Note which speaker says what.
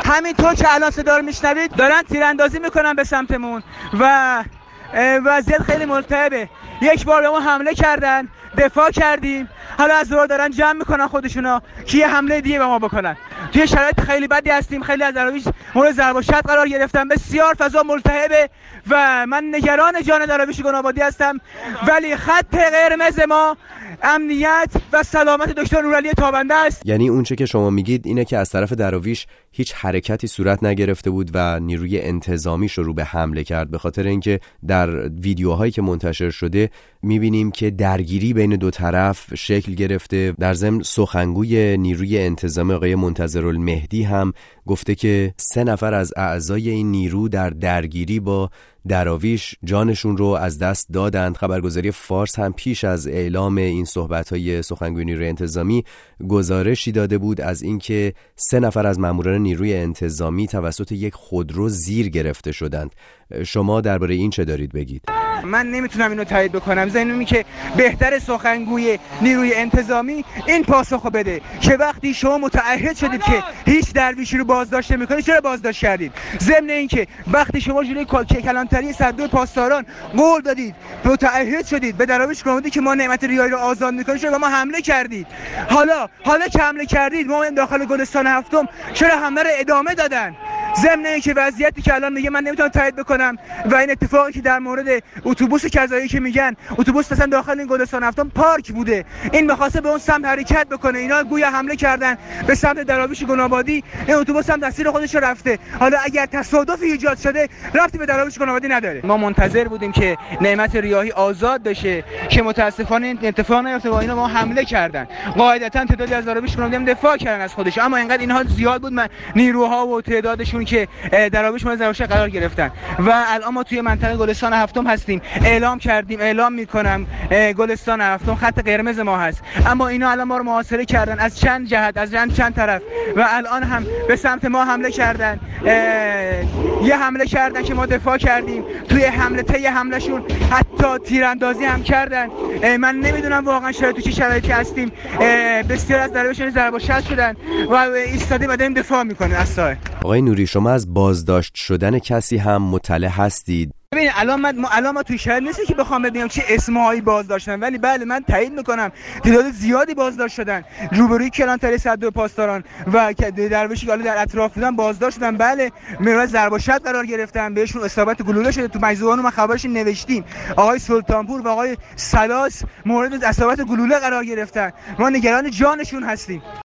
Speaker 1: همینطور که الان صدا رو میشنوید دارن تیراندازی میکنن به سمتمون و وضعیت خیلی مضطربه. یک بار به ما حمله کردن، دفاع کردیم، حالا از دور دارن جمع میکنن خودشونا که یه حمله دیگه به ما بکنن. توی شرایط خیلی بدی هستیم. خیلی از دراویش مورد ضرب و شتم قرار گرفتن. بسیار فضا ملتهبه و من نگران جان دراویش گل‌آبادی هستم، ولی خط قرمز ما امنیت و سلامت دکتر نورعلی تابنده است.
Speaker 2: یعنی اونچه که شما میگید اینه که از طرف دراویش هیچ حرکتی صورت نگرفته بود و نیروی انتظامی شروع به حمله کرد، به خاطر اینکه در ویدیوهایی که منتشر شده میبینیم که درگیری بین دو طرف شکل گرفته. در ضمن سخنگوی نیروی انتظامی آقای منتظرالمهدی هم گفته که 3 نفر از اعضای این نیرو در درگیری با دراویش جانشون رو از دست دادند. خبرگزاری فارس هم پیش از اعلام این صحبت‌های سخنگوی نیروی انتظامی گزارشی داده بود از اینکه 3 نفر از ماموران نیروی انتظامی توسط یک خودرو زیر گرفته شدند. شما درباره این چه دارید بگید؟
Speaker 1: من نمیتونم اینو تایید بکنم. ذهنم که بهتر سخنگوی نیروی انتظامی این پاسخو بده که وقتی شما متعهد شدید که هیچ درویشی رو بازداشت نمی‌کنید، چرا بازداشت کردید؟ ضمن اینکه وقتی شما جلوی کلانتری صدر پاسداران قول دادید، متعهد شدید به دراویش گفتید که ما نعمت ریایی رو آزاد می‌کنیم، چرا ما حمله کردید؟ حالا که حمله کردید ما داخل گلستان هفتم چرا حمله رو ادامه دادن؟ ضمن اینکه وضعیتی که الان میگه من نمیتونم تایید بکنم و این اتفاقی که در مورد اتوبوس کذایی که میگن اتوبوس مثلا داخل این گلستان هفتم پارک بوده، این می‌خواسته به اون سمت حرکت بکنه، اینا گویا حمله کردن به سمت دراویش گل‌آبادی، این اتوبوس هم مسیر خودش رو رفته. حالا اگر تصادفی ایجاد شده ربطی به دراویش گل‌آبادی نداره. ما منتظر بودیم که نعمت ریاحی آزاد بشه که متاسفانه این اتفاق نیفتاد و اینا ما حمله کردن. قاعدتاً تعدادی از دراویش گل‌آبادی دفاع کردن از خودش، اما اینقدر اینها زیاد بود نیروها و تعدادشون که دراویش مورد ضرب قرار گرفتن و الان ما توی منطقه گلستان هفتم هستیم. اعلام میکنم گلستان هفتم خط قرمز ما هست، اما اینا الان ما رو محاصره کردن از چند جهت، از چند طرف و الان هم به سمت ما حمله کردن. یه حمله کردن که ما دفاع کردیم، توی حملهشون حتی تیراندازی هم کردن. من نمیدونم واقعا تو چه شرایطی هستیم. بسیار از دراویشون ضرب و شتم شدن و ایستادیم و داریم دفاع میکنیم از سایه.
Speaker 2: آقای نوری، شما از بازداشت شدن کسی هم مطلع هستید؟
Speaker 1: ببین الان ما توی شهر نیست که بخوام ببینم چه اسمایی بازداشتن، ولی بله من تایید میکنم تعداد زیادی بازداشت شدن روبروی کلانتری صدر پاسداران و درویشی که در اطراف بودن بازداشت شدن. بله مورد ضرب و شتم قرار گرفتن، بهشون اصابت گلوله شده. تو مجزوبان ما خبرش نوشتیم آقای سلطانپور و آقای سلاس مورد اصابت گلوله قرار گرفتن. ما نگران جانشون هستیم.